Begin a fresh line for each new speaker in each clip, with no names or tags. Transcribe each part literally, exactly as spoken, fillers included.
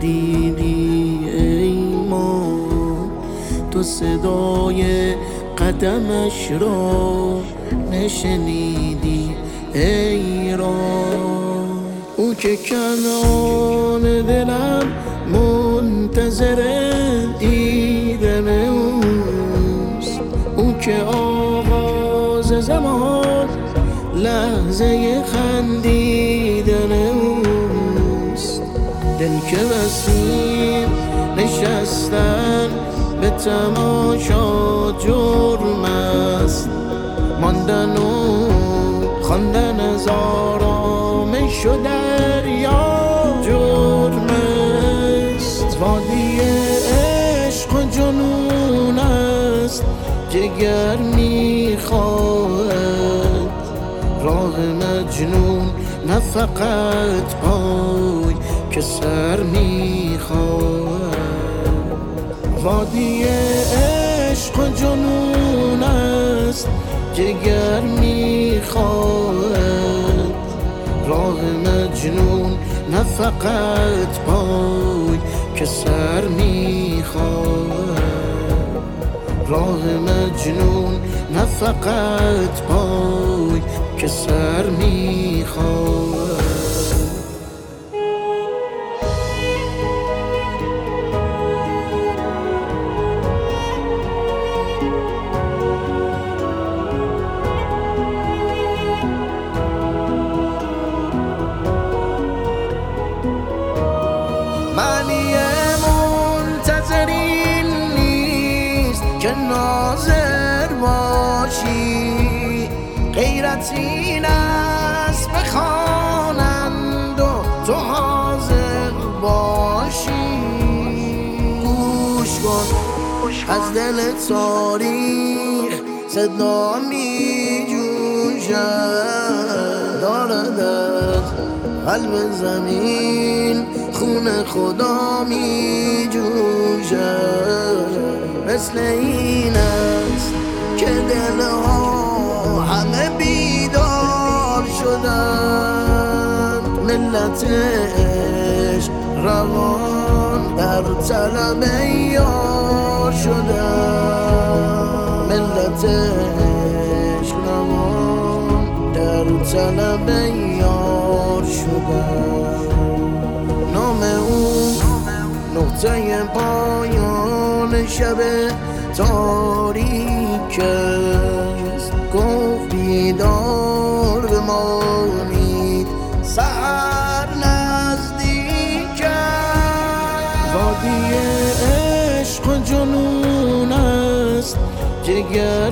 دیدی ای ما، تو صدای قدمش را نشنیدی ای راه. او که کنان دلم منتظر دیدن اوست، او که آغاز زمان لحظه خندیدن اوست. دل که بسیم نشستن به تماشا جرم است، ماندن و خواندن از آرامش و دریا جرم است. وادی عشق و جنون است، جگر میخواهد راه مجنون، نه فقط پای که سر میخواهد. وادی عشق و جنون است، جگر میخواهد راه مجنون، نه فقط پای که سر میخواهد. راه مجنون، نه فقط پای که سر میخواهد.
معنی منتظرین نیست که ناظر باشی، غیرت این است بخوانند و تو حاضر باشی. گوش کن از دل تاریخ صدا می جوشد، داردت قلب زمین خون خدا می جوشد. مثل این است که دلها همه بیدار شدند، ملت عشق روان در طلب یار شدند. ملت عشق روان در طلب یار شدند. نام او نقطه پایان شب تاریک است، گفت بیدار بمانید سحر نزدیک است.
وادی عشق و جنون است، جگر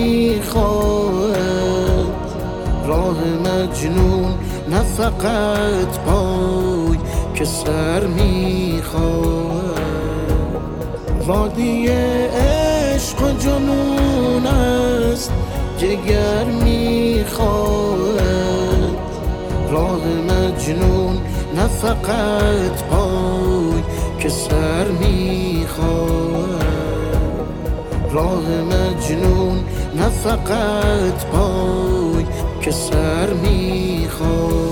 میخواهد راه مجنون، نه فقط پای که سر میخواهد. وادی عشق و جنون است، جگر میخواهد راه مجنون، نه فقط پای که سر میخواهد. راه مجنون، نه فقط پای که سر میخواهد.